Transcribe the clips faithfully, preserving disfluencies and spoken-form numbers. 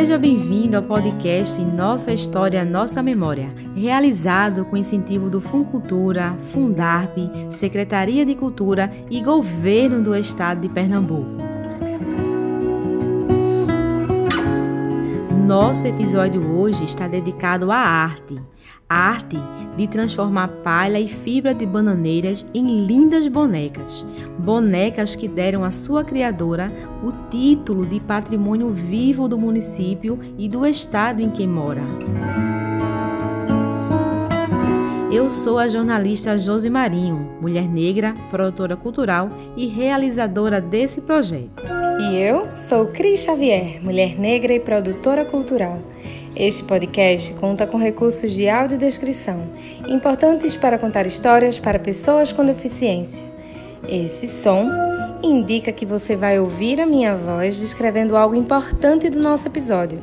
Seja bem-vindo ao podcast Nossa História, Nossa Memória, realizado com incentivo do Funcultura, Fundarp, Secretaria de Cultura e Governo do Estado de Pernambuco. Nosso episódio hoje está dedicado à arte. A arte de transformar palha e fibra de bananeiras em lindas bonecas. Bonecas que deram à sua criadora o título de patrimônio vivo do município e do estado em que mora. Eu sou a jornalista Josi Marinho, mulher negra, produtora cultural e realizadora desse projeto. E eu sou Cris Xavier, mulher negra e produtora cultural. Este podcast conta com recursos de audiodescrição, importantes para contar histórias para pessoas com deficiência. Esse som indica que você vai ouvir a minha voz descrevendo algo importante do nosso episódio.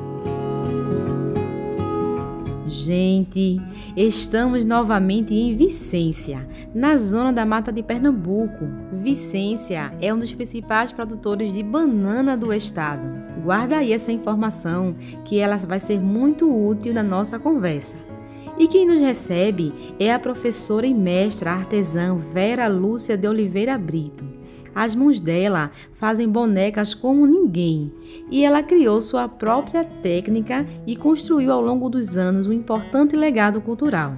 Gente, estamos novamente em Vicência, na zona da Mata de Pernambuco. Vicência é um dos principais produtores de banana do estado. Guarda aí essa informação, que ela vai ser muito útil na nossa conversa. E quem nos recebe é a professora e mestra artesã Vera Lúcia de Oliveira Brito. As mãos dela fazem bonecas como ninguém, e ela criou sua própria técnica e construiu ao longo dos anos um importante legado cultural.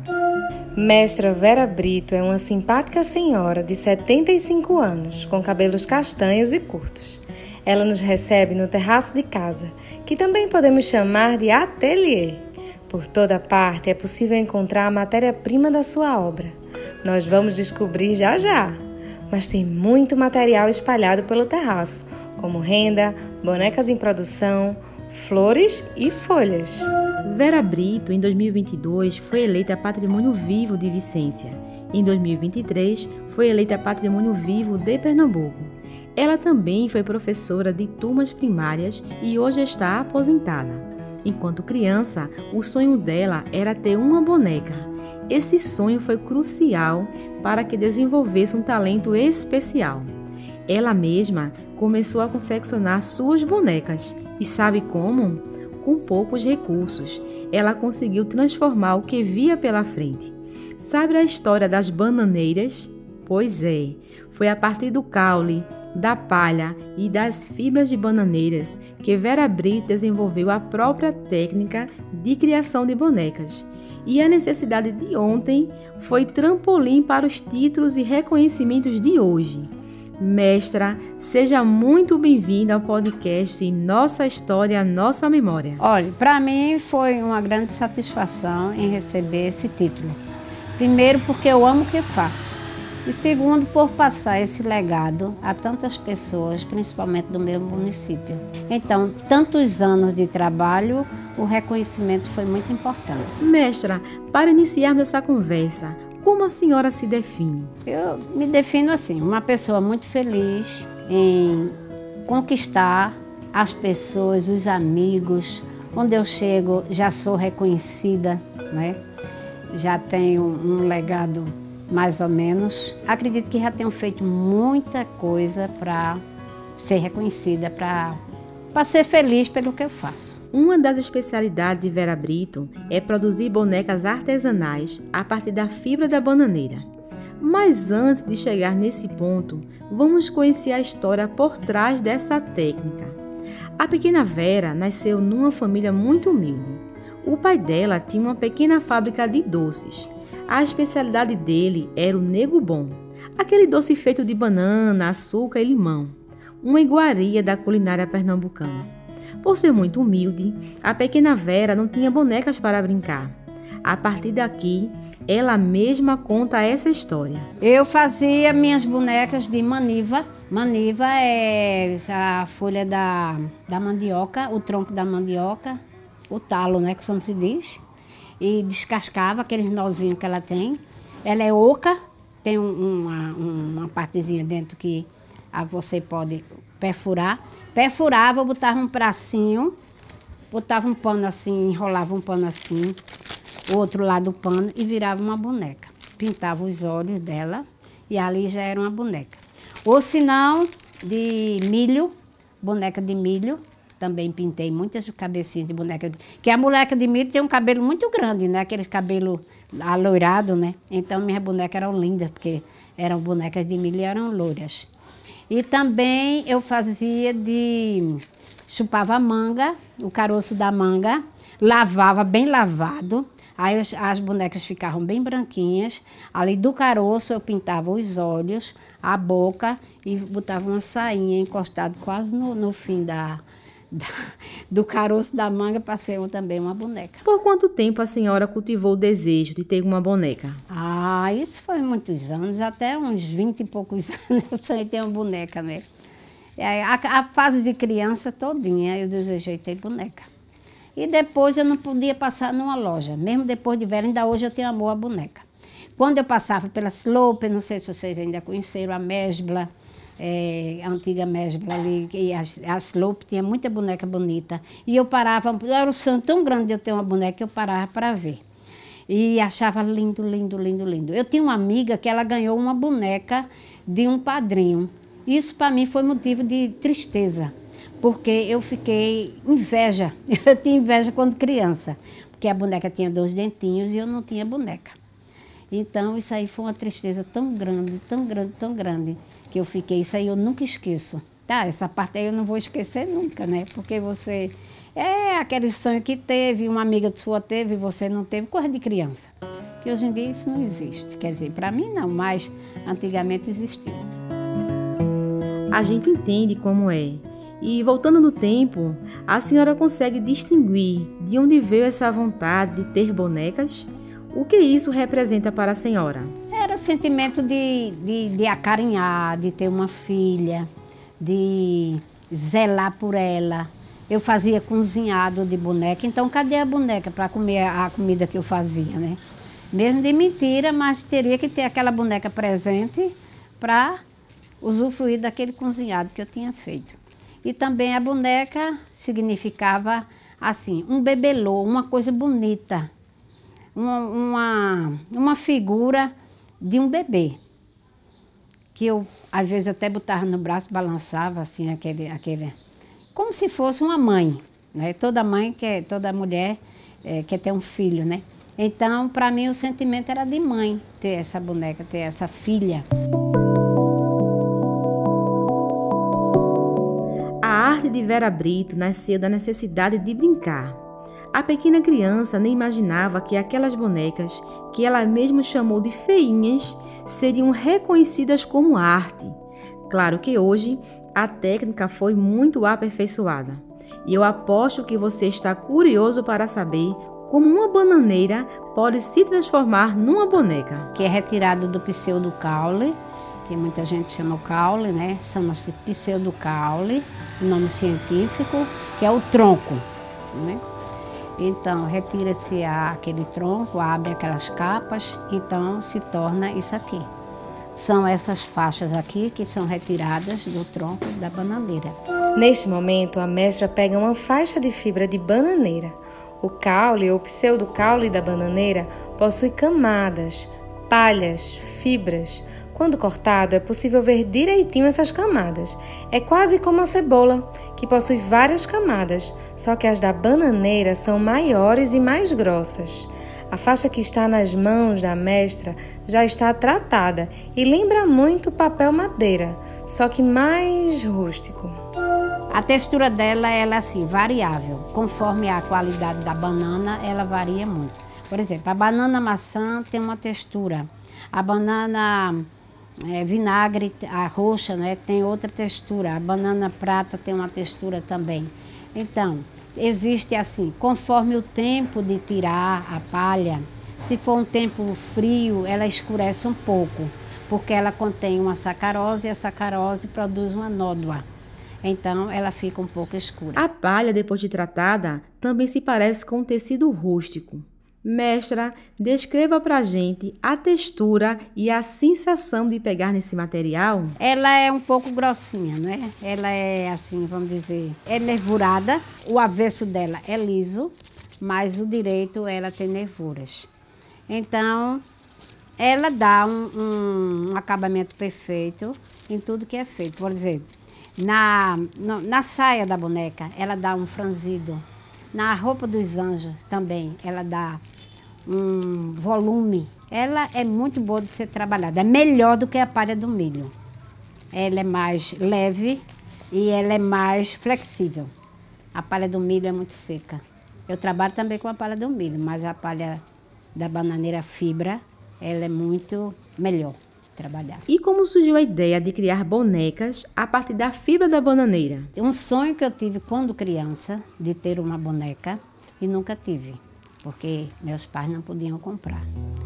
Mestra Vera Brito é uma simpática senhora de setenta e cinco anos, com cabelos castanhos e curtos. Ela nos recebe no terraço de casa, que também podemos chamar de ateliê. Por toda parte é possível encontrar a matéria-prima da sua obra. Nós vamos descobrir já já. Mas tem muito material espalhado pelo terraço, como renda, bonecas em produção, flores e folhas. Vera Brito, em dois mil e vinte e dois, foi eleita Patrimônio Vivo de Vicência. Em dois mil e vinte e três, foi eleita Patrimônio Vivo de Pernambuco. Ela também foi professora de turmas primárias e hoje está aposentada. Enquanto criança, o sonho dela era ter uma boneca. Esse sonho foi crucial para que desenvolvesse um talento especial. Ela mesma começou a confeccionar suas bonecas. E sabe como? Com poucos recursos. Ela conseguiu transformar o que via pela frente. Sabe a história das bananeiras? Pois é, foi a partir do caule, da palha e das fibras de bananeiras que Vera Brito desenvolveu a própria técnica de criação de bonecas. E a necessidade de ontem foi trampolim para os títulos e reconhecimentos de hoje. Mestra, seja muito bem-vinda ao podcast Nossa História, Nossa Memória. Olha, para mim foi uma grande satisfação em receber esse título. Primeiro, porque eu amo o que faço. E segundo, por passar esse legado a tantas pessoas, principalmente do meu município. Então, tantos anos de trabalho, o reconhecimento foi muito importante. Mestra, para iniciarmos essa conversa, como a senhora se define? Eu me defino assim, uma pessoa muito feliz em conquistar as pessoas, os amigos. Onde eu chego, já sou reconhecida, né? Já tenho um legado mais ou menos. Acredito que já tenho feito muita coisa para ser reconhecida, para para ser feliz pelo que eu faço. Uma das especialidades de Vera Brito é produzir bonecas artesanais a partir da fibra da bananeira. Mas antes de chegar nesse ponto, vamos conhecer a história por trás dessa técnica. A pequena Vera nasceu numa família muito humilde. O pai dela tinha uma pequena fábrica de doces. A especialidade dele era o nego bom, aquele doce feito de banana, açúcar e limão, uma iguaria da culinária pernambucana. Por ser muito humilde, a pequena Vera não tinha bonecas para brincar. A partir daqui, ela mesma conta essa história. Eu fazia minhas bonecas de maniva. Maniva é a folha da, da mandioca, o tronco da mandioca, o talo, né, que como se diz. E descascava aqueles nozinhos que ela tem. Ela é oca, tem um, uma, uma partezinha dentro que ah, você pode perfurar. Perfurava, botava um pracinho, botava um pano assim, enrolava um pano assim, o outro lado do pano e virava uma boneca. Pintava os olhos dela e ali já era uma boneca. Ou se não, de milho, boneca de milho, também pintei muitas cabecinhas de boneca. Porque a boneca de milho tem um cabelo muito grande, né? Aquele cabelo aloirado, né? Então, minhas bonecas eram lindas, porque eram bonecas de milho e eram loiras. E também eu fazia de... chupava a manga, o caroço da manga, lavava bem lavado. Aí as, as bonecas ficavam bem branquinhas. Ali do caroço eu pintava os olhos, a boca e botava uma sainha encostada quase no, no fim da, da, do caroço da manga para ser também uma boneca. Por quanto tempo a senhora cultivou o desejo de ter uma boneca? Ah, isso foi muitos anos, até uns vinte e poucos anos eu sonhei ter uma boneca, né? A, a fase de criança todinha eu desejei ter boneca. E depois eu não podia passar numa loja. Mesmo depois de velha, ainda hoje eu tenho amor à boneca. Quando eu passava pela Slope, não sei se vocês ainda conheceram a Mesbla, é, a antiga Mesbla ali, e a, a Slope tinha muita boneca bonita. E eu parava, era um sonho tão grande de eu ter uma boneca que eu parava para ver. E achava lindo, lindo, lindo, lindo. Eu tinha uma amiga que ela ganhou uma boneca de um padrinho. Isso para mim foi motivo de tristeza. Porque eu fiquei inveja, eu tinha inveja quando criança, porque a boneca tinha dois dentinhos e eu não tinha boneca. Então isso aí foi uma tristeza tão grande, tão grande, tão grande, que eu fiquei, isso aí eu nunca esqueço. Tá, essa parte aí eu não vou esquecer nunca, né? Porque você, é aquele sonho que teve, uma amiga sua teve e você não teve, coisa de criança. Que hoje em dia isso não existe, quer dizer, para mim não, mas antigamente existiu. A gente entende como é. E voltando no tempo, a senhora consegue distinguir de onde veio essa vontade de ter bonecas? O que isso representa para a senhora? Era sentimento de, de, de acarinhar, de ter uma filha, de zelar por ela. Eu fazia cozinhado de boneca, então cadê a boneca para comer a comida que eu fazia, né? Mesmo de mentira, mas teria que ter aquela boneca presente para usufruir daquele cozinhado que eu tinha feito. E também a boneca significava, assim, um bebelô, uma coisa bonita, uma, uma, uma figura de um bebê. Que eu, às vezes, até botava no braço, balançava, assim, aquele, aquele, como se fosse uma mãe, né? Toda mãe, quer, toda mulher é, quer ter um filho, né? Então, para mim, o sentimento era de mãe, ter essa boneca, ter essa filha. A arte de Vera Brito nasceu da necessidade de brincar. A pequena criança nem imaginava que aquelas bonecas, que ela mesma chamou de feinhas, seriam reconhecidas como arte. Claro que hoje a técnica foi muito aperfeiçoada. E eu aposto que você está curioso para saber como uma bananeira pode se transformar numa boneca. Que é retirado do pseudo-caule, que muita gente chama o caule, né? Chama-se pseudo-caule, o nome científico, que é o tronco, né? Então, retira-se aquele tronco, abre aquelas capas, então se torna isso aqui. São essas faixas aqui que são retiradas do tronco da bananeira. Neste momento, a mestra pega uma faixa de fibra de bananeira. O caule ou pseudo-caule da bananeira possui camadas, palhas, fibras. Quando cortado, é possível ver direitinho essas camadas. É quase como a cebola, que possui várias camadas, só que as da bananeira são maiores e mais grossas. A faixa que está nas mãos da mestra já está tratada e lembra muito papel madeira, só que mais rústico. A textura dela ela é assim, variável. Conforme a qualidade da banana, ela varia muito. Por exemplo, a banana maçã tem uma textura. A banana é, vinagre, a roxa, né, tem outra textura. A banana prata tem uma textura também. Então, existe assim, conforme o tempo de tirar a palha, se for um tempo frio, ela escurece um pouco, porque ela contém uma sacarose e a sacarose produz uma nódoa. Então, ela fica um pouco escura. A palha, depois de tratada, também se parece com um tecido rústico. Mestra, descreva pra gente a textura e a sensação de pegar nesse material. Ela é um pouco grossinha, né? Ela é assim, vamos dizer, é nervurada. O avesso dela é liso, mas o direito ela tem nervuras. Então, ela dá um, um, um acabamento perfeito em tudo que é feito. Por exemplo, Na, na, na saia da boneca, ela dá um franzido. Na roupa dos anjos também, ela dá um volume. Ela é muito boa de ser trabalhada. É melhor do que a palha do milho. Ela é mais leve e ela é mais flexível. A palha do milho é muito seca. Eu trabalho também com a palha do milho, mas a palha da bananeira fibra, ela é muito melhor trabalhar. E como surgiu a ideia de criar bonecas a partir da fibra da bananeira? Um sonho que eu tive quando criança, de ter uma boneca, e nunca tive, porque meus pais não podiam comprar.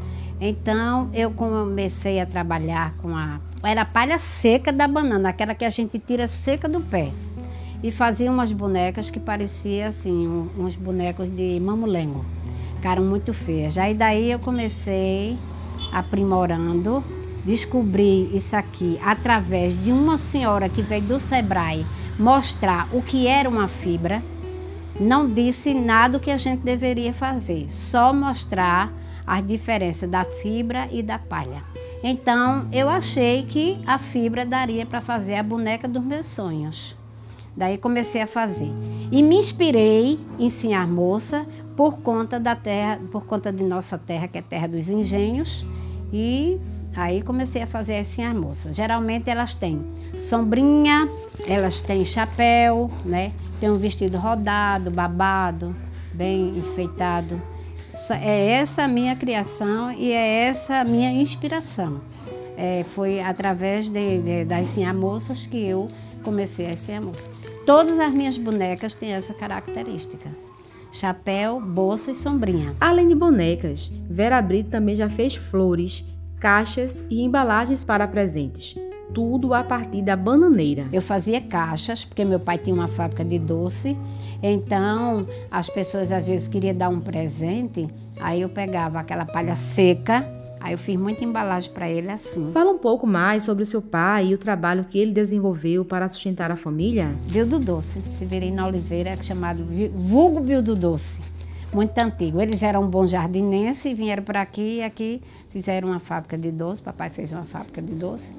Então, eu comecei a trabalhar com a... Era a palha seca da banana, aquela que a gente tira seca do pé. E fazia umas bonecas que pareciam assim, uns bonecos de mamulengo. Ficaram muito feias. Aí daí eu comecei aprimorando, descobri isso aqui através de uma senhora que veio do Sebrae mostrar o que era uma fibra. Não disse nada do que a gente deveria fazer, só mostrar as diferenças da fibra e da palha. Então, eu achei que a fibra daria para fazer a boneca dos meus sonhos. Daí comecei a fazer. E me inspirei em Sinhá Moça por conta da terra, por conta de nossa terra, que é terra dos engenhos. E aí comecei a fazer as Sinhá Moça. Geralmente elas têm sombrinha, elas têm chapéu, né? Tem um vestido rodado, babado, bem enfeitado. É essa a minha criação e é essa a minha inspiração. É, foi através de, de, das Sinhá Moças que eu comecei as Sinhá Moças. Todas as minhas bonecas têm essa característica. Chapéu, bolsa e sombrinha. Além de bonecas, Vera Brito também já fez flores, caixas e embalagens para presentes. Tudo a partir da bananeira. Eu fazia caixas, porque meu pai tinha uma fábrica de doce. Então, as pessoas às vezes queriam dar um presente, aí eu pegava aquela palha seca, aí eu fiz muita embalagem para ele assim. Fala um pouco mais sobre o seu pai e o trabalho que ele desenvolveu para sustentar a família. Bildo Doce, Severino Oliveira, chamado vulgo Bildo Doce, muito antigo. Eles eram bons jardinenses e vieram para aqui e aqui fizeram uma fábrica de doce. Papai fez uma fábrica de doce.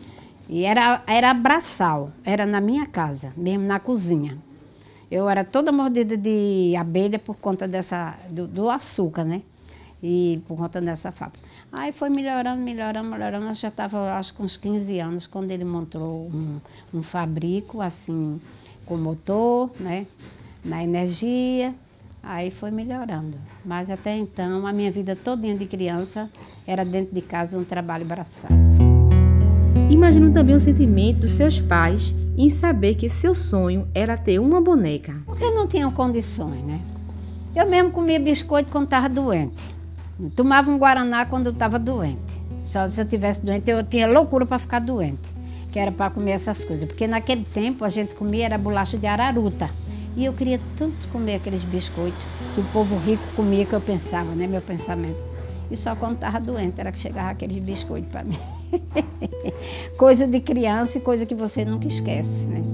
E era, era abraçal, era na minha casa, mesmo na cozinha. Eu era toda mordida de abelha por conta dessa, do, do açúcar, né? E por conta dessa fábrica. Aí foi melhorando, melhorando, melhorando. Eu já estava, acho que uns quinze anos, quando ele montou um, um fabrico, assim, com motor, né? Na energia. Aí foi melhorando. Mas até então, a minha vida todinha de criança era dentro de casa um trabalho braçal. Imagino também o sentimento dos seus pais em saber que seu sonho era ter uma boneca. Porque não tinham condições, né? Eu mesmo comia biscoito quando estava doente. Tomava um guaraná quando eu estava doente. Só se eu tivesse doente, eu tinha loucura para ficar doente, que era para comer essas coisas. Porque naquele tempo a gente comia era bolacha de araruta. E eu queria tanto comer aqueles biscoitos que o povo rico comia, que eu pensava, né? Meu pensamento. E só quando estava doente era que chegava aqueles biscoitos para mim. Coisa de criança e coisa que você nunca esquece, né?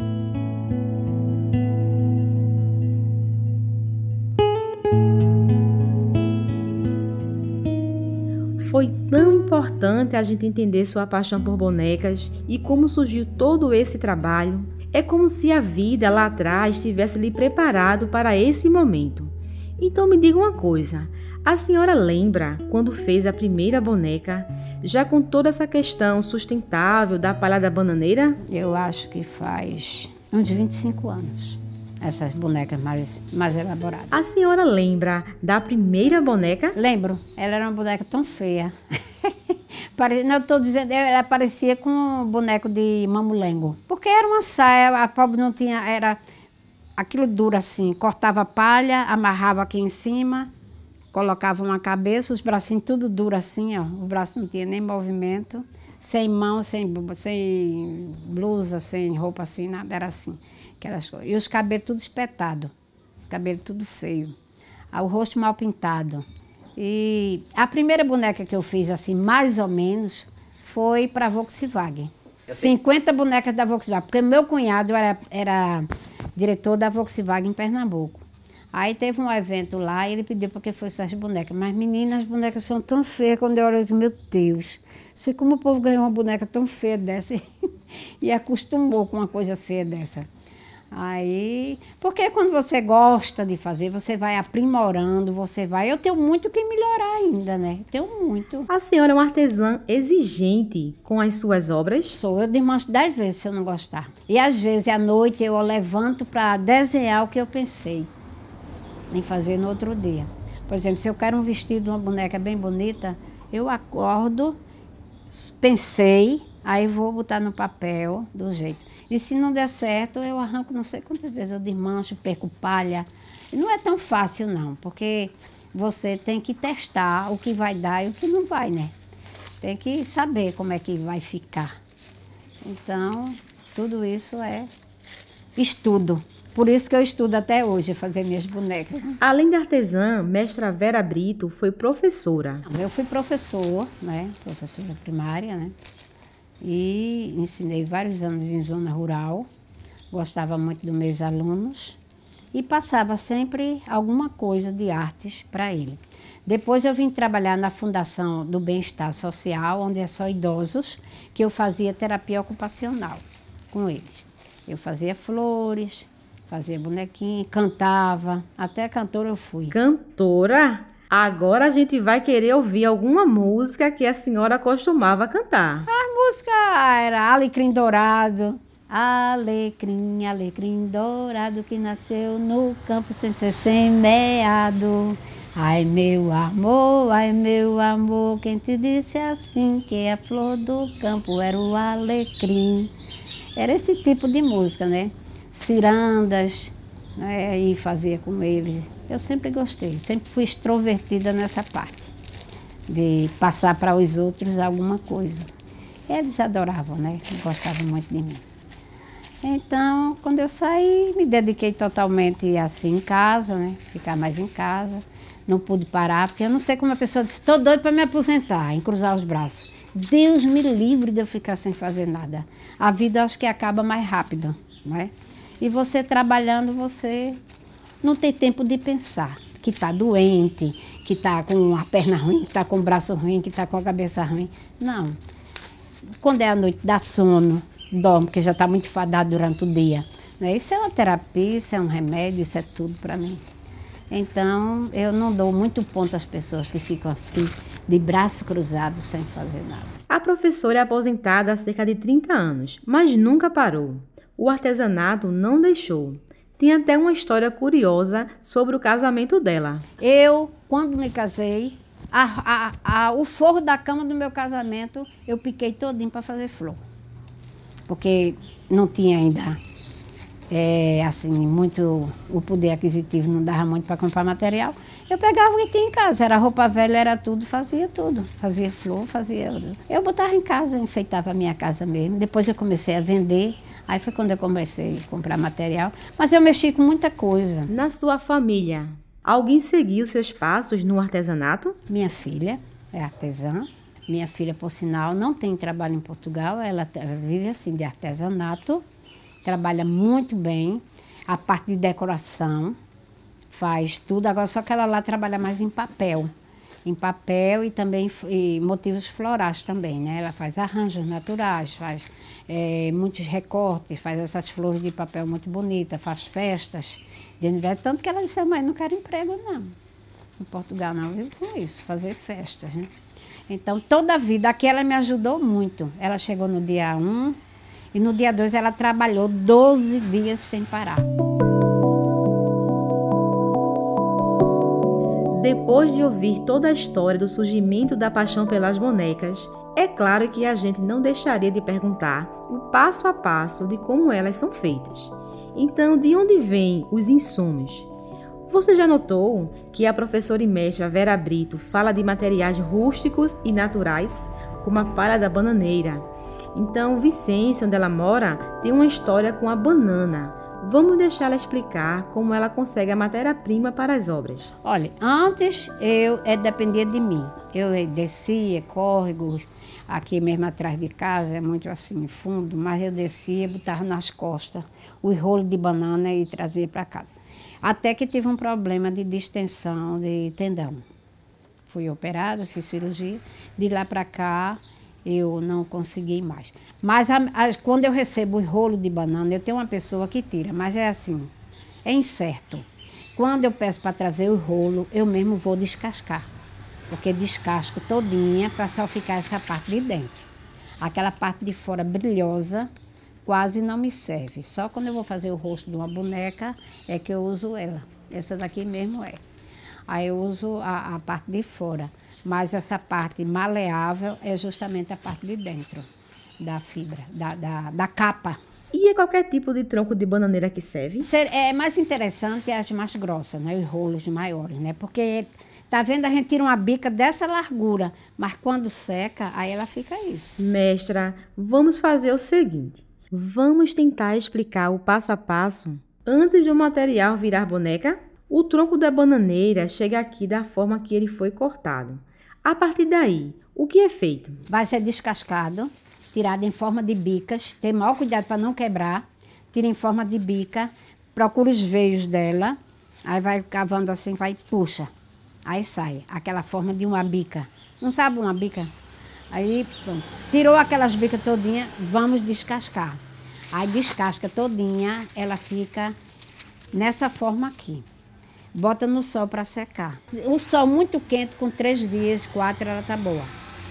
Foi tão importante a gente entender sua paixão por bonecas e como surgiu todo esse trabalho. É como se a vida lá atrás tivesse lhe preparado para esse momento. Então me diga uma coisa, a senhora lembra quando fez a primeira boneca, já com toda essa questão sustentável da palha da bananeira? Eu acho que faz uns vinte e cinco anos, essas bonecas mais, mais elaboradas. A senhora lembra da primeira boneca? Lembro, ela era uma boneca tão feia. Não estou dizendo, ela parecia com um boneco de mamulengo. Porque era uma saia, a pobre não tinha, era aquilo duro assim, cortava a palha, amarrava aqui em cima, colocava uma cabeça, os bracinhos tudo duro assim, ó. O braço não tinha nem movimento, sem mão, sem, sem blusa, sem roupa assim, nada, era assim. Aquelas coisas. E os cabelos tudo espetado, os cabelos tudo feio, o rosto mal pintado. E a primeira boneca que eu fiz, assim, mais ou menos, foi para a Volkswagen. cinquenta bonecas da Volkswagen, porque meu cunhado era, era diretor da Volkswagen em Pernambuco. Aí teve um evento lá e ele pediu para que fosse essas bonecas. Mas, meninas, as bonecas são tão feias, quando eu olho, eu digo, meu Deus, sei como o povo ganhou uma boneca tão feia dessa. E acostumou com uma coisa feia dessa. Aí, porque quando você gosta de fazer, você vai aprimorando, você vai... Eu tenho muito que melhorar ainda, né? Tenho muito. A senhora é uma artesã exigente com as suas obras? Sou, eu desmancho dez vezes se eu não gostar. E às vezes, à noite, eu levanto para desenhar o que eu pensei em fazer no outro dia. Por exemplo, se eu quero um vestido, uma boneca bem bonita, eu acordo, pensei, aí vou botar no papel do jeito. E se não der certo, eu arranco não sei quantas vezes, eu desmancho, perco palha. E não é tão fácil não, porque você tem que testar o que vai dar e o que não vai, né? Tem que saber como é que vai ficar. Então, tudo isso é estudo. Por isso que eu estudo até hoje, fazer minhas bonecas. Além de artesã, mestra Vera Brito foi professora. Eu fui professor, né? Professora primária, né? E ensinei vários anos em zona rural. Gostava muito dos meus alunos. E passava sempre alguma coisa de artes para ele. Depois eu vim trabalhar na Fundação do Bem-Estar Social, onde é só idosos, que eu fazia terapia ocupacional com eles. Eu fazia flores, fazia bonequinho, cantava, até cantora eu fui. Cantora? Agora a gente vai querer ouvir alguma música que a senhora costumava cantar. A música era Alecrim Dourado. Alecrim, alecrim dourado que nasceu no campo sem ser semeado. Ai meu amor, ai meu amor, quem te disse assim que a flor do campo era o alecrim. Era esse tipo de música, né? Cirandas, né? E fazia com ele. Eu sempre gostei, sempre fui extrovertida nessa parte, de passar para os outros alguma coisa. Eles adoravam, né? Gostavam muito de mim. Então, quando eu saí, me dediquei totalmente assim em casa, né? Ficar mais em casa. Não pude parar, porque eu não sei como a pessoa disse, estou doida para me aposentar, em cruzar os braços. Deus me livre de eu ficar sem fazer nada. A vida eu acho que acaba mais rápido, não é? E você trabalhando, você não tem tempo de pensar que está doente, que está com a perna ruim, que está com o braço ruim, que está com a cabeça ruim. Não. Quando é a noite, dá sono, dorme, porque já está muito fadado durante o dia. Né? Isso é uma terapia, isso é um remédio, isso é tudo para mim. Então, eu não dou muito ponto às pessoas que ficam assim, de braço cruzado, sem fazer nada. A professora é aposentada há cerca de trinta anos, mas nunca parou. O artesanato não deixou. Tem até uma história curiosa sobre o casamento dela. Eu, quando me casei, a, a, a, o forro da cama do meu casamento, eu piquei todinho para fazer flor. Porque não tinha ainda... É, assim, muito, o poder aquisitivo não dava muito para comprar material. Eu pegava o que tinha em casa, era roupa velha, era tudo, fazia tudo. Fazia flor, fazia... Eu botava em casa, enfeitava a minha casa mesmo. Depois eu comecei a vender, aí foi quando eu comecei a comprar material. Mas eu mexi com muita coisa. Na sua família, alguém seguiu seus passos no artesanato? Minha filha é artesã. Minha filha, por sinal, não tem trabalho em Portugal, ela vive assim, de artesanato. Trabalha muito bem, a parte de decoração, faz tudo. Agora, só que ela lá trabalha mais em papel. Em papel e também e motivos florais também, né? Ela faz arranjos naturais, faz é, muitos recortes, faz essas flores de papel muito bonitas, faz festas de aniversário. Tanto que ela disse, mãe, não quero emprego, não. Em Portugal, não, eu vivo com isso, fazer festas, né? Então, toda a vida, aqui ela me ajudou muito. Ela chegou no dia um, e no dia dois ela trabalhou doze dias sem parar. Depois de ouvir toda a história do surgimento da paixão pelas bonecas, é claro que a gente não deixaria de perguntar o passo a passo de como elas são feitas. Então, de onde vêm os insumos? Você já notou que a professora e mestra Vera Brito fala de materiais rústicos e naturais, como a palha da bananeira? Então, Vicência, onde ela mora, tem uma história com a banana. Vamos deixar ela explicar como ela consegue a matéria-prima para as obras. Olha, antes eu é, dependia de mim. Eu descia, córregos, aqui mesmo atrás de casa, é muito assim, fundo, mas eu descia, botava nas costas o rolo de banana e trazia para casa. Até que tive um problema de distensão de tendão. Fui operada, fiz cirurgia, de lá para cá eu não consegui mais. Mas a, a, quando eu recebo o rolo de banana, eu tenho uma pessoa que tira, mas é assim, é incerto. Quando eu peço para trazer o rolo, eu mesmo vou descascar, porque descasco todinha para só ficar essa parte de dentro. Aquela parte de fora brilhosa quase não me serve. Só quando eu vou fazer o rosto de uma boneca é que eu uso ela. Essa daqui mesmo é. Aí eu uso a, a parte de fora. Mas essa parte maleável é justamente a parte de dentro da fibra, da, da, da capa. E é qualquer tipo de tronco de bananeira que serve? É mais interessante as mais grossas, né? Os rolos maiores, né? Porque, tá vendo, a gente tira uma bica dessa largura, mas quando seca, aí ela fica isso. Mestra, vamos fazer o seguinte. Vamos tentar explicar o passo a passo antes do material virar boneca? O tronco da bananeira chega aqui da forma que ele foi cortado. A partir daí, o que é feito? Vai ser descascado, tirado em forma de bicas. Tem maior cuidado para não quebrar. Tira em forma de bica, procura os veios dela. Aí vai cavando assim, vai puxa. Aí sai aquela forma de uma bica. Não sabe uma bica? Aí, pronto. Tirou aquelas bicas todinha, vamos descascar. Aí descasca todinha, ela fica nessa forma aqui. Bota no sol para secar. O sol muito quente, com três dias, quatro, ela tá boa.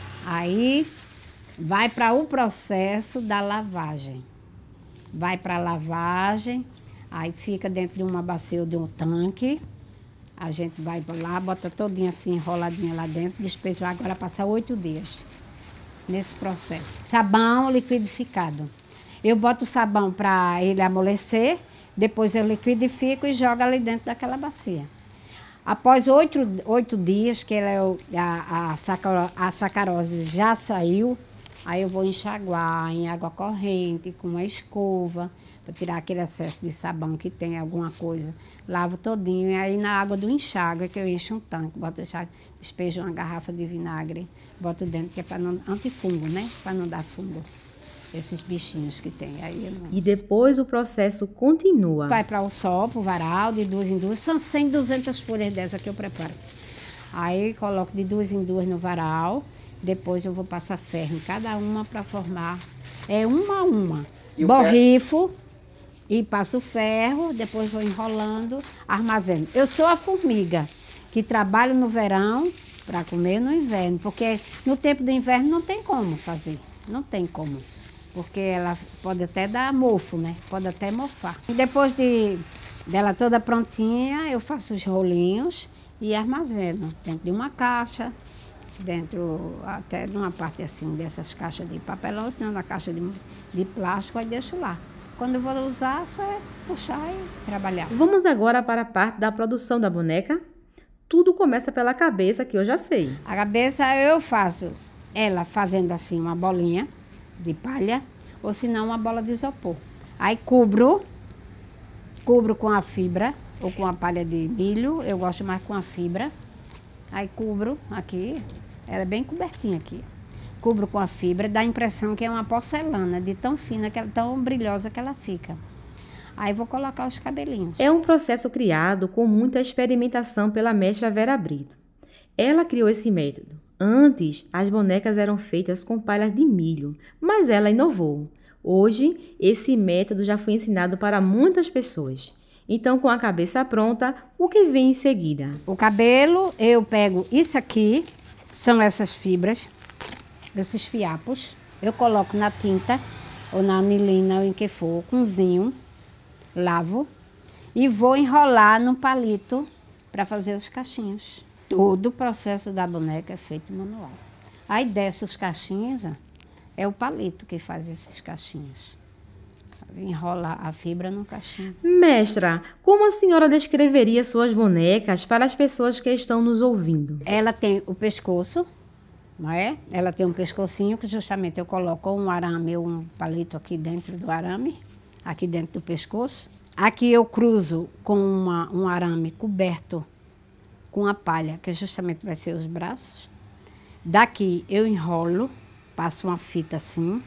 Aí vai para o processo da lavagem. Vai para a lavagem, aí fica dentro de uma bacia ou de um tanque. A gente vai lá, bota todinha assim, enroladinha lá dentro, despeja agora passa oito dias nesse processo. Sabão liquidificado. Eu boto o sabão para ele amolecer. Depois eu liquidifico e jogo ali dentro daquela bacia. Após oito, oito dias, que ela é o, a, a, sacar, a sacarose já saiu, aí eu vou enxaguar em água corrente, com uma escova, para tirar aquele excesso de sabão que tem alguma coisa. Lavo todinho, e aí na água do enxágue, que eu encho um tanque, boto o enxágue, despejo uma garrafa de vinagre, boto dentro, que é para não, antifungo, né? Para não dar fungo. Esses bichinhos que tem. Aí eu não... E depois o processo continua. Vai para o sol, para o varal, de duas em duas. São cem, duzentas folhas dessa que eu preparo. Aí coloco de duas em duas no varal. Depois eu vou passar ferro em cada uma para formar. É uma a uma. Borrifo e passo ferro. Depois vou enrolando, armazeno. Eu sou a formiga que trabalho no verão para comer no inverno. Porque no tempo do inverno não tem como fazer. Não tem como. Porque ela pode até dar mofo, né? Pode até mofar. E depois de, dela toda prontinha, eu faço os rolinhos e armazeno dentro de uma caixa, dentro até de uma parte assim, dessas caixas de papelão, senão na caixa de, de plástico, aí deixo lá. Quando eu vou usar, só é puxar e trabalhar. Vamos agora para a parte da produção da boneca. Tudo começa pela cabeça, que eu já sei. A cabeça eu faço ela fazendo assim uma bolinha de palha, ou se não uma bola de isopor. Aí cubro, cubro com a fibra, ou com a palha de milho, eu gosto mais com a fibra. Aí cubro aqui, ela é bem cobertinha aqui. Cubro com a fibra, dá a impressão que é uma porcelana, de tão fina, que ela, tão brilhosa que ela fica. Aí vou colocar os cabelinhos. É um processo criado com muita experimentação pela mestra Vera Brito. Ela criou esse método. Antes, as bonecas eram feitas com palhas de milho, mas ela inovou. Hoje, esse método já foi ensinado para muitas pessoas. Então, com a cabeça pronta, o que vem em seguida? O cabelo, eu pego isso aqui, são essas fibras, esses fiapos. Eu coloco na tinta, ou na anilina, ou em que for, com zinho, lavo e vou enrolar no palito para fazer os cachinhos. Todo o processo da boneca é feito manual. Aí desce os cachinhos, ó, é o palito que faz esses cachinhos. Enrola a fibra no cachinho. Mestra, como a senhora descreveria suas bonecas para as pessoas que estão nos ouvindo? Ela tem o pescoço, não é? Ela tem um pescocinho que justamente eu coloco um arame ou um palito aqui dentro do arame, aqui dentro do pescoço. Aqui eu cruzo com uma, um arame coberto com a palha, que justamente vai ser os braços. Daqui eu enrolo, passo uma fita assim,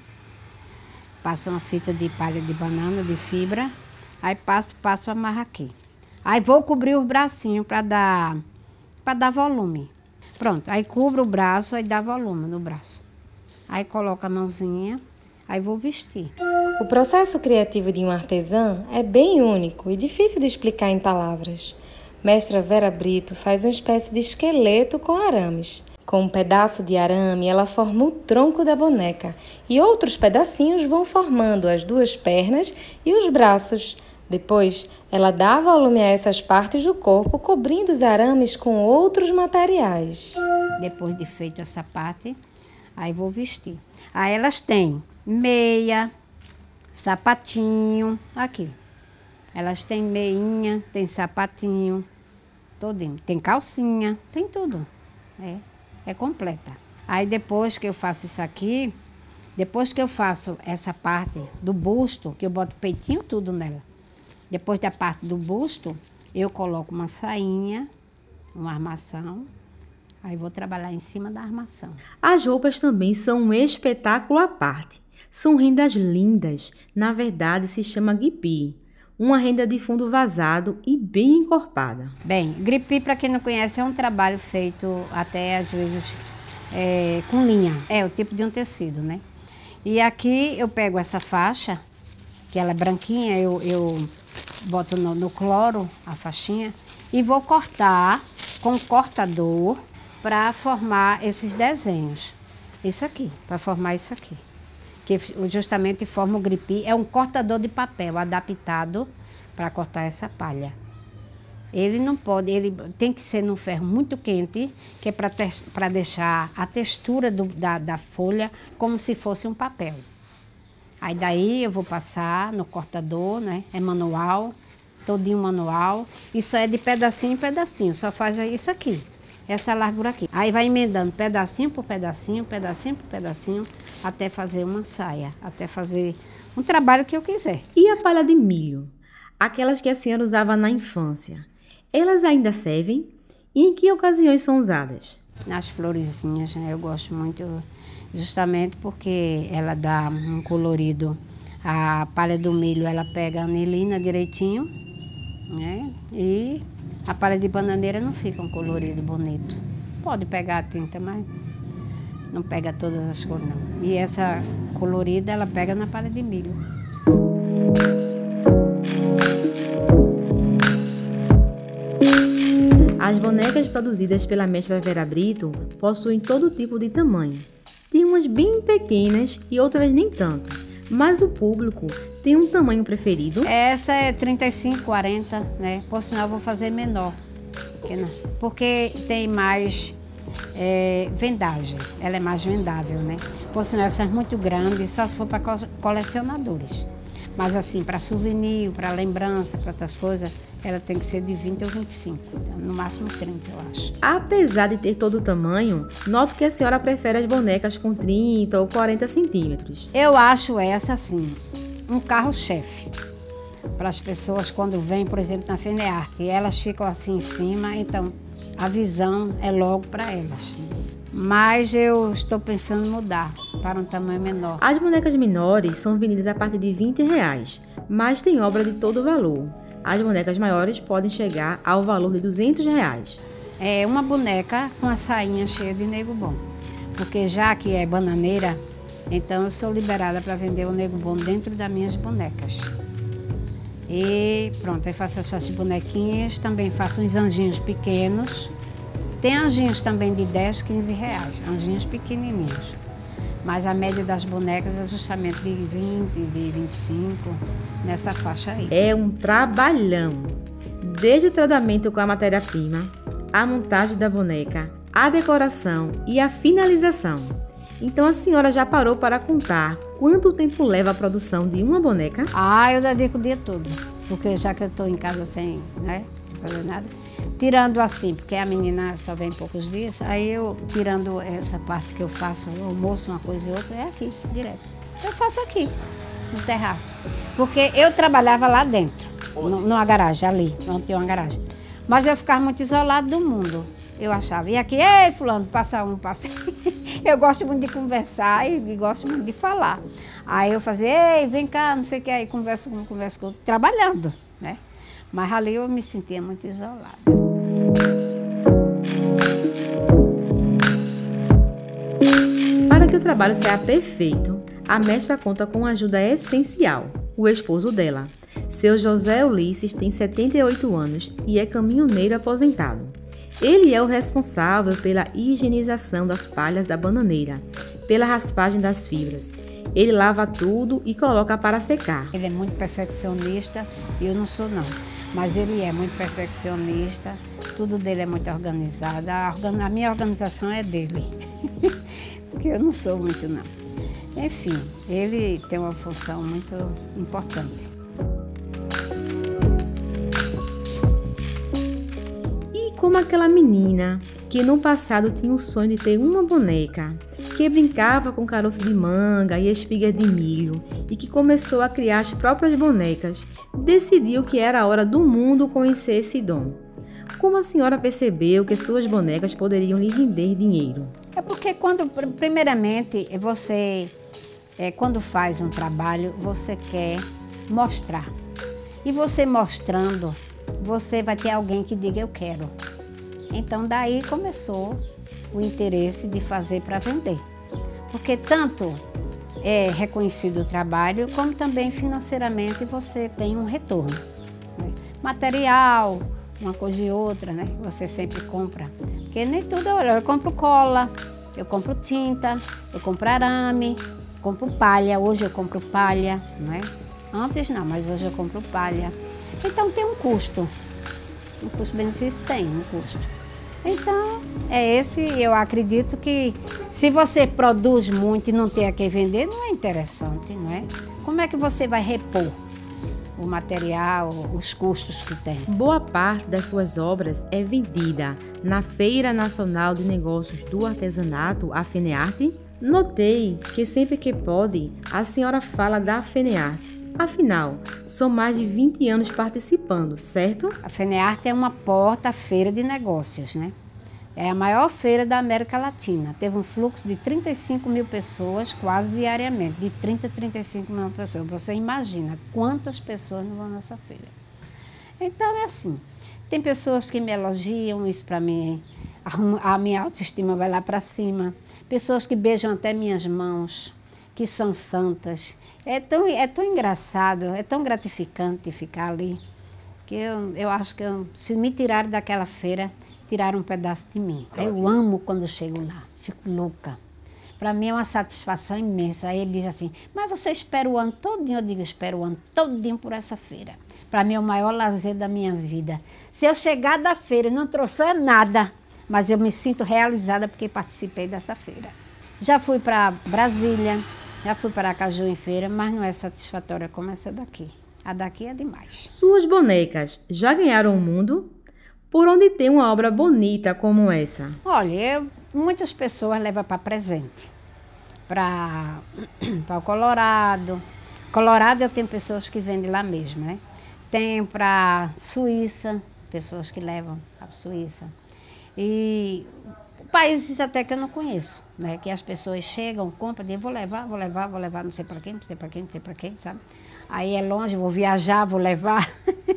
passo uma fita de palha de banana, de fibra, aí passo, passo, amarro aqui. Aí vou cobrir os bracinhos para dar, para dar volume. Pronto, aí cubro o braço, aí dá volume no braço. Aí coloco a mãozinha, aí vou vestir. O processo criativo de um artesã é bem único e difícil de explicar em palavras. Mestra Vera Brito faz uma espécie de esqueleto com arames. Com um pedaço de arame, ela forma o tronco da boneca e outros pedacinhos vão formando as duas pernas e os braços. Depois, ela dá volume a essas partes do corpo, cobrindo os arames com outros materiais. Depois de feito essa parte, aí vou vestir. Aí elas têm meia, sapatinho, aqui. Elas têm meinha, tem sapatinho, todinho. Tem calcinha, tem tudo. É, é completa. Aí depois que eu faço isso aqui, depois que eu faço essa parte do busto, que eu boto peitinho tudo nela. Depois da parte do busto, eu coloco uma sainha, uma armação. Aí vou trabalhar em cima da armação. As roupas também são um espetáculo à parte. São rendas lindas. Na verdade, se chama guipi. Uma renda de fundo vazado e bem encorpada. Bem, guipi, para quem não conhece, é um trabalho feito até, às vezes, é, com linha. É o tipo de um tecido, né? E aqui eu pego essa faixa, que ela é branquinha, eu, eu boto no, no cloro a faixinha e vou cortar com cortador para formar esses desenhos. Isso aqui, para formar isso aqui. Que justamente forma o guipi, é um cortador de papel adaptado para cortar essa palha. Ele não pode, ele tem que ser num ferro muito quente, que é para deixar a textura do, da, da folha como se fosse um papel. Aí daí eu vou passar no cortador, né? É manual, todinho manual. Isso é de pedacinho em pedacinho, só faz isso aqui. Essa largura aqui. Aí vai emendando pedacinho por pedacinho, pedacinho por pedacinho, até fazer uma saia, até fazer um trabalho que eu quiser. E a palha de milho? Aquelas que a senhora usava na infância. Elas ainda servem? E em que ocasiões são usadas? Nas florezinhas, né? Eu gosto muito, justamente porque ela dá um colorido. A palha do milho, ela pega a anilina direitinho, né? E a palha de bananeira não fica um colorido bonito. Pode pegar a tinta, mas não pega todas as cores, não. E essa colorida, ela pega na palha de milho. As bonecas produzidas pela mestra Vera Brito possuem todo tipo de tamanho. Tem umas bem pequenas e outras nem tanto. Mas o público tem um tamanho preferido? Essa é trinta e cinco, quarenta, né? Por sinal, eu vou fazer menor. Porque tem mais é, vendagem. Ela é mais vendável, né? Por sinal, essa é muito grande, só se for para colecionadores. Mas assim, para souvenir, para lembrança, para outras coisas, ela tem que ser de vinte ou vinte e cinco. No máximo trinta, eu acho. Apesar de ter todo o tamanho, noto que a senhora prefere as bonecas com trinta ou quarenta centímetros. Eu acho essa, assim, um carro-chefe. Para as pessoas quando vêm, por exemplo, na FENEARTE, elas ficam assim em cima, então a visão é logo para elas. Mas eu estou pensando em mudar para um tamanho menor. As bonecas menores são vendidas a partir de vinte reais, mas tem obra de todo o valor. As bonecas maiores podem chegar ao valor de duzentos reais. É uma boneca com a sainha cheia de nego bom. Porque já que é bananeira, então eu sou liberada para vender o nego bom dentro das minhas bonecas. E pronto, aí faço essas bonequinhas, também faço uns anjinhos pequenos. Tem anjinhos também de dez, quinze reais, anjinhos pequenininhos. Mas a média das bonecas é justamente de vinte, de vinte e cinco, nessa faixa aí. É um trabalhão. Desde o tratamento com a matéria-prima, a montagem da boneca, a decoração e a finalização. Então a senhora já parou para contar quanto tempo leva a produção de uma boneca? Ah, eu dedico o dia todo, porque já que eu estou em casa sem, né, fazer nada. Tirando assim, porque a menina só vem poucos dias, aí eu, tirando essa parte que eu faço, o almoço, uma coisa e outra, é aqui, direto. Eu faço aqui, no terraço. Porque eu trabalhava lá dentro, no, numa garagem, ali, onde tem uma garagem. Mas eu ficava muito isolado do mundo, eu achava. E aqui, ei, fulano, passa um, passa... Eu gosto muito de conversar e, e gosto muito de falar. Aí eu fazia, ei, vem cá, não sei o que, aí converso com um, converso com outro, trabalhando, né? Mas ali eu me sentia muito isolada. Para que o trabalho saia perfeito, a mestra conta com uma ajuda essencial, o esposo dela. Seu José Ulisses tem setenta e oito anos e é caminhoneiro aposentado. Ele é o responsável pela higienização das palhas da bananeira, pela raspagem das fibras. Ele lava tudo e coloca para secar. Ele é muito perfeccionista e eu não sou não, mas ele é muito perfeccionista, tudo dele é muito organizado, a, organ... a minha organização é dele, porque eu não sou muito não. Enfim, ele tem uma função muito importante. E como aquela menina que no passado tinha o sonho de ter uma boneca, que brincava com caroço de manga e espigas de milho e que começou a criar as próprias bonecas, decidiu que era a hora do mundo conhecer esse dom. Como a senhora percebeu que suas bonecas poderiam lhe render dinheiro? É porque quando, primeiramente, você, é, quando faz um trabalho, você quer mostrar. E você mostrando, você vai ter alguém que diga eu quero. Então daí começou o interesse de fazer para vender. Porque tanto é reconhecido o trabalho, como também financeiramente você tem um retorno. Né? Material, uma coisa e outra, né? Você sempre compra. Porque nem tudo, olha, eu compro cola, eu compro tinta, eu compro arame, compro palha. Hoje eu compro palha, não é? Antes não, mas hoje eu compro palha. Então tem um custo. Um custo-benefício tem um custo. Então, é esse, eu acredito que se você produz muito e não tem a quem vender, não é interessante, não é? Como é que você vai repor o material, os custos que tem? Boa parte das suas obras é vendida na Feira Nacional de Negócios do Artesanato, a FENEARTE. Notei que sempre que pode, a senhora fala da FENEARTE. Afinal, são mais de vinte anos participando, certo? A FENEARTE é uma porta-feira de negócios, né? É a maior feira da América Latina. Teve um fluxo de trinta e cinco mil pessoas quase diariamente, de trinta a trinta e cinco mil pessoas. Você imagina quantas pessoas não vão nessa feira. Então é assim, tem pessoas que me elogiam, isso para mim, a minha autoestima vai lá para cima. Pessoas que beijam até minhas mãos, que são santas. É tão, é tão engraçado, é tão gratificante ficar ali, que eu, eu acho que eu, se me tirarem daquela feira, tiraram um pedaço de mim. Eu amo quando eu chego lá, fico louca. Para mim é uma satisfação imensa. Aí ele diz assim, mas você espera o ano todinho? Eu digo, espero o ano todinho por essa feira. Para mim é o maior lazer da minha vida. Se eu chegar da feira e não trouxer nada, mas eu me sinto realizada porque participei dessa feira. Já fui para Brasília, já fui para Aracaju em feira, mas não é satisfatória como essa daqui. A daqui é demais. Suas bonecas já ganharam o mundo? Por onde tem uma obra bonita como essa? Olha, eu, muitas pessoas levam para presente. Para o Colorado. Colorado eu tenho pessoas que vendem lá mesmo, né? Tem para Suíça, pessoas que levam para a Suíça. E países até que eu não conheço, né? Que as pessoas chegam, compram, dizem, vou levar, vou levar, vou levar, não sei para quem, não sei para quem, não sei para quem, sabe? Aí é longe, vou viajar, vou levar.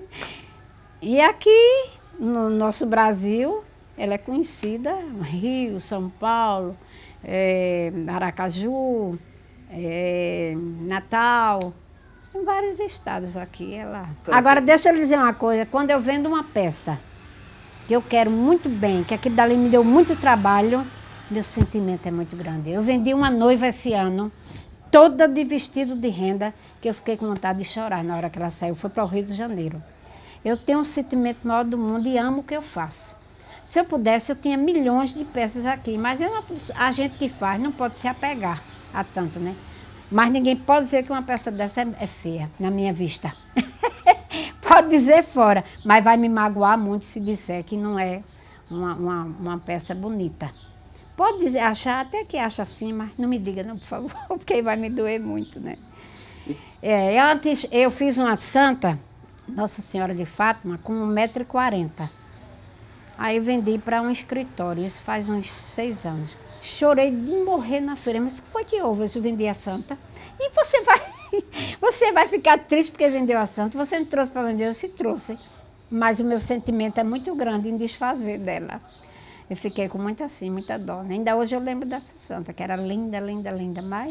E aqui, no nosso Brasil, ela é conhecida, Rio, São Paulo, é, Aracaju, é, Natal, em vários estados aqui. Ela... Agora, deixa eu lhe dizer uma coisa, quando eu vendo uma peça, que eu quero muito bem, que aquilo dali me deu muito trabalho, meu sentimento é muito grande. Eu vendi uma noiva esse ano, toda de vestido de renda, que eu fiquei com vontade de chorar na hora que ela saiu. Foi para o Rio de Janeiro. Eu tenho um sentimento maior do mundo e amo o que eu faço. Se eu pudesse, eu tinha milhões de peças aqui, mas eu não, a gente que faz não pode se apegar a tanto, né? Mas ninguém pode dizer que uma peça dessa é, é feia, na minha vista. Pode dizer fora, mas vai me magoar muito se disser que não é uma, uma, uma peça bonita. Pode dizer, achar, até que acha assim, mas não me diga não, por favor, porque vai me doer muito, né? É, antes eu fiz uma santa, Nossa Senhora de Fátima, com um metro e quarenta. Aí vendi para um escritório, isso faz uns seis anos. Chorei de morrer na feira, mas o que foi que houve? Eu vendi a santa. E você vai, você vai ficar triste porque vendeu a santa. Você não trouxe para vender, eu se trouxe. Mas o meu sentimento é muito grande em desfazer dela. Eu fiquei com muita assim, muita dó. Ainda hoje eu lembro dessa santa, que era linda, linda, linda, mas...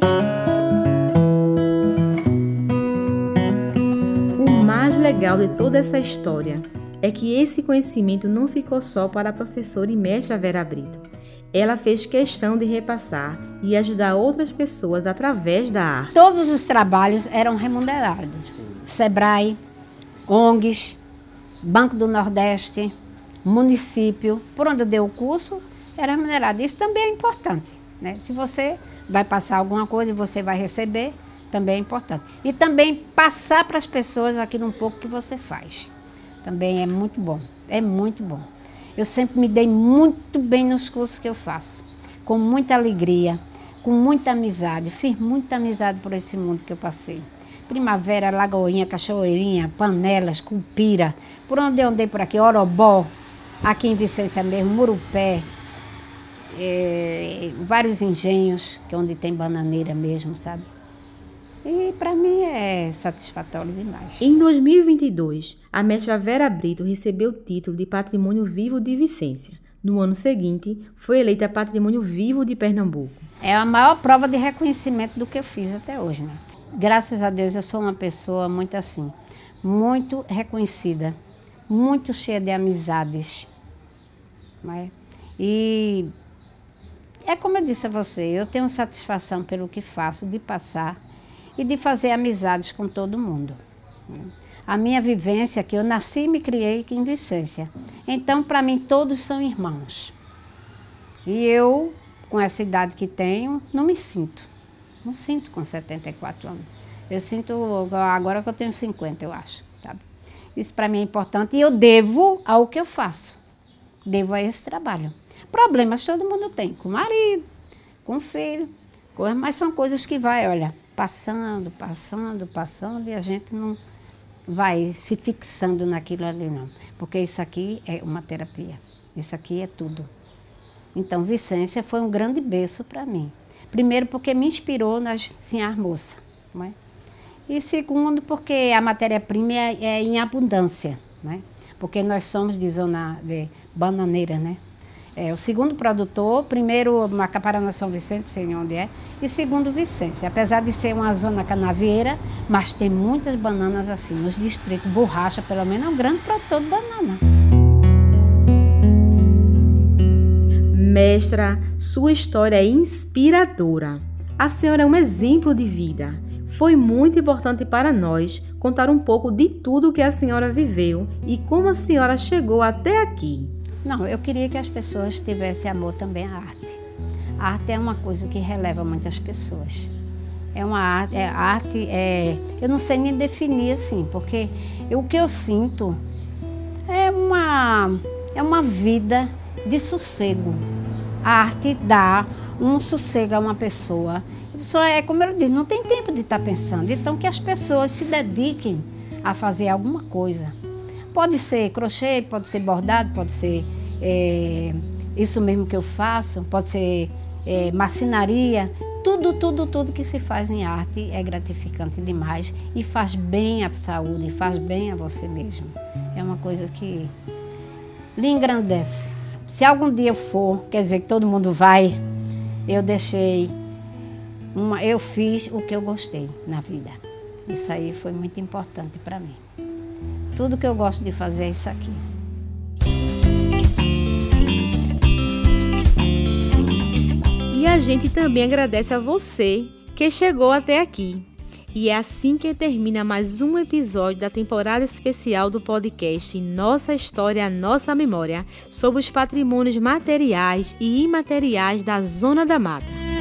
O mais legal de toda essa história é que esse conhecimento não ficou só para a professora e mestra Vera Brito. Ela fez questão de repassar e ajudar outras pessoas através da arte. Todos os trabalhos eram remunerados. Sebrae, O N Gs, Banco do Nordeste, município, por onde eu dei o curso, era remunerado. Isso também é importante, né? Se você vai passar alguma coisa e você vai receber, também é importante. E também passar para as pessoas aquilo um pouco que você faz. Também é muito bom, é muito bom. Eu sempre me dei muito bem nos cursos que eu faço, com muita alegria, com muita amizade. Fiz muita amizade por esse mundo que eu passei. Primavera, Lagoinha, Cachoeirinha, Panelas, Culpira, por onde eu andei por aqui, Orobó, aqui em Vicência mesmo, Murupé, é, vários engenhos, que é onde tem bananeira mesmo, sabe? E para mim é satisfatório demais. Em dois mil e vinte e dois, a mestra Vera Brito recebeu o título de Patrimônio Vivo de Vicência. No ano seguinte, foi eleita Patrimônio Vivo de Pernambuco. É a maior prova de reconhecimento do que eu fiz até hoje, né? Graças a Deus eu sou uma pessoa muito assim, muito reconhecida, muito cheia de amizades. Né? E é como eu disse a você, eu tenho satisfação pelo que faço, de passar e de fazer amizades com todo mundo. A minha vivência, que eu nasci e me criei aqui em Vicência. Então, para mim, todos são irmãos. E eu, com essa idade que tenho, não me sinto. Não sinto com setenta e quatro anos. Eu sinto agora que eu tenho cinquenta, eu acho. Sabe? Isso para mim é importante e eu devo ao que eu faço. Devo a esse trabalho. Problemas todo mundo tem, com o marido, com o filho, mas são coisas que vai, olha, passando, passando, passando e a gente não vai se fixando naquilo ali não. Porque isso aqui é uma terapia, isso aqui é tudo. Então, Vicência foi um grande berço para mim. Primeiro, porque me inspirou nas Sinhás Moças, não é? E segundo, porque a matéria-prima é, é em abundância, né? Porque nós somos de zona de bananeira, né? É, o segundo produtor, primeiro Macaparana São Vicente, sei onde é, e segundo Vicência. Apesar de ser uma zona canavieira, mas tem muitas bananas assim, nos distritos. Borracha, pelo menos, é um grande produtor de banana. Mestra, sua história é inspiradora. A senhora é um exemplo de vida. Foi muito importante para nós contar um pouco de tudo que a senhora viveu e como a senhora chegou até aqui. Não, eu queria que as pessoas tivessem amor também à arte. A arte é uma coisa que releva muitas pessoas. É uma arte, é, a arte é, eu não sei nem definir assim, porque eu, o que eu sinto é uma, é uma vida de sossego. A arte dá um sossego a uma pessoa. A pessoa é, como eu disse, não tem tempo de estar pensando. Então, que as pessoas se dediquem a fazer alguma coisa. Pode ser crochê, pode ser bordado, pode ser é, isso mesmo que eu faço, pode ser é, marcenaria. Tudo, tudo, tudo que se faz em arte é gratificante demais e faz bem à saúde, faz bem a você mesmo. É uma coisa que lhe engrandece. Se algum dia eu for, quer dizer que todo mundo vai, eu deixei, uma, eu fiz o que eu gostei na vida. Isso aí foi muito importante para mim. Tudo que eu gosto de fazer é isso aqui. E a gente também agradece a você que chegou até aqui. E é assim que termina mais um episódio da temporada especial do podcast Nossa História, Nossa Memória, sobre os patrimônios materiais e imateriais da Zona da Mata.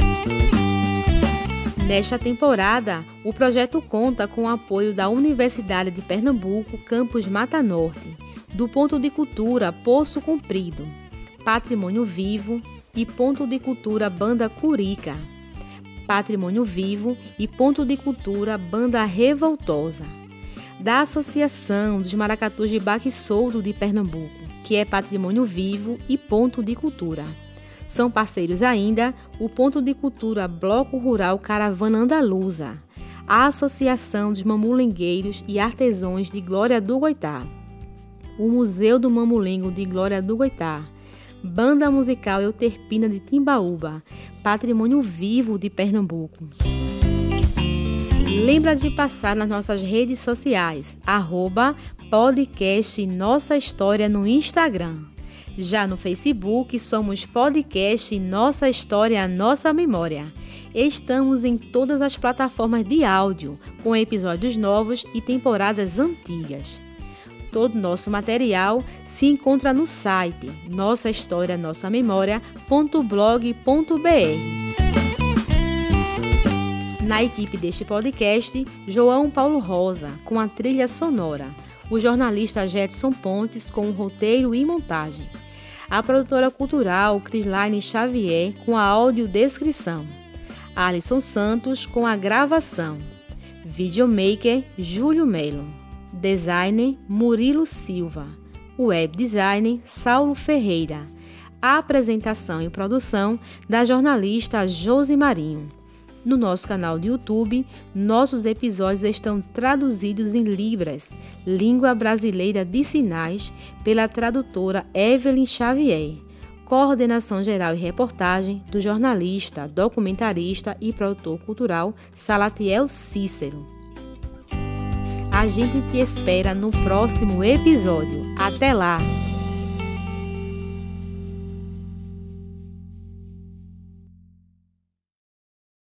Nesta temporada, o projeto conta com o apoio da Universidade de Pernambuco, campus Mata Norte, do Ponto de Cultura Poço Comprido, Patrimônio Vivo e Ponto de Cultura Banda Curica, Patrimônio Vivo e Ponto de Cultura Banda Revoltosa, da Associação dos Maracatus de Baque Solto de Pernambuco, que é Patrimônio Vivo e Ponto de Cultura. São parceiros ainda o Ponto de Cultura Bloco Rural Caravana Andaluza, a Associação dos Mamulengueiros e Artesãos de Glória do Goitá, o Museu do Mamulengo de Glória do Goitá, Banda Musical Euterpina de Timbaúba, patrimônio vivo de Pernambuco. Lembra de passar nas nossas redes sociais, arroba podcast Nossa História no Instagram. Já no Facebook, somos podcast Nossa História, Nossa Memória. Estamos em todas as plataformas de áudio, com episódios novos e temporadas antigas. Todo nosso material se encontra no site nossa história nossa memória ponto blog ponto br. Na equipe deste podcast, João Paulo Rosa, com a trilha sonora, o jornalista Jetson Pontes, com o roteiro e montagem, a produtora cultural Crislaine Xavier, com a audiodescrição, Alisson Santos, com a gravação, videomaker Júlio Melo, designer Murilo Silva, web designer Saulo Ferreira, a apresentação e produção da jornalista Josi Marinho. No nosso canal do YouTube, nossos episódios estão traduzidos em Libras, língua brasileira de sinais, pela tradutora Evelyn Xavier. Coordenação geral e reportagem do jornalista, documentarista e produtor cultural Salatiel Cícero. A gente te espera no próximo episódio. Até lá!